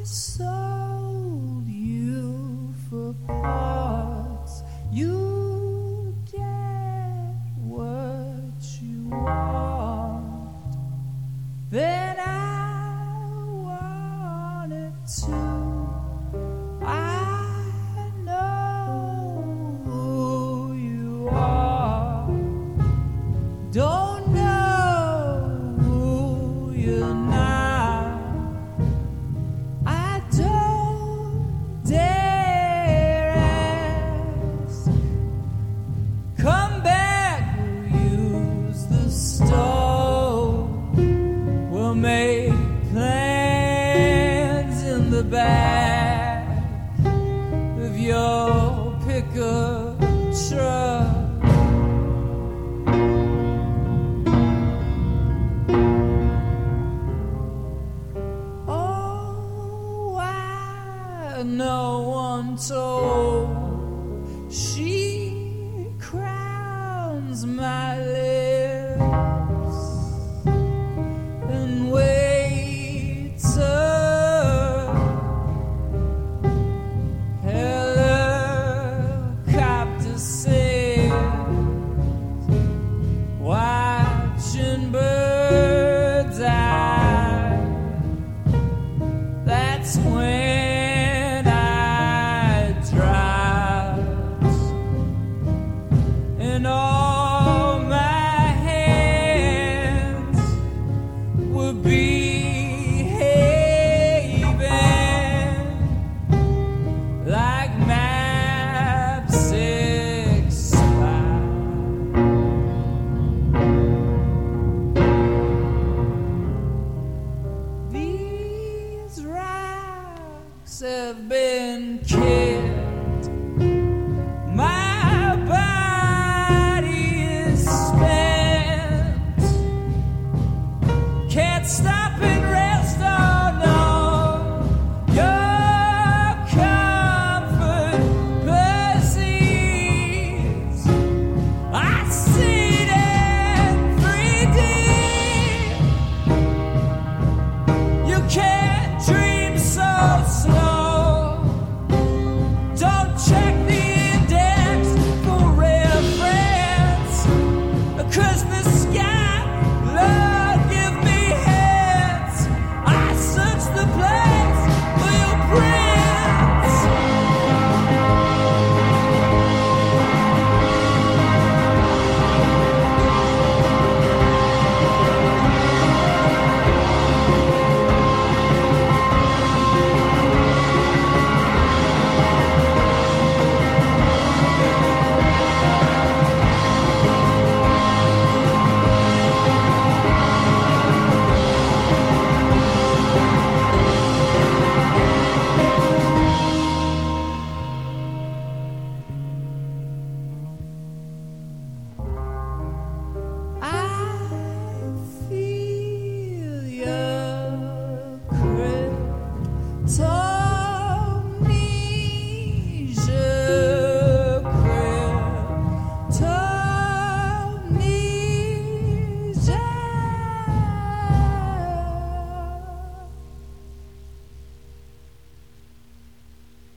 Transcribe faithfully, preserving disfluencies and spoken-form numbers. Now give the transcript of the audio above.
sold you for parts. You get what you want. Then I want it too. I know who you are. Don't know who you're not. I don't dare ask. Come back, we'll use the stove. We'll make plans in the back of your pickup truck. No one told. She crowns my lips and waits up. Helicopter says, watching birds eye. That's when and all my hands would behaving like map six five. These rocks have been kicked. My body is spent. Can't stop it.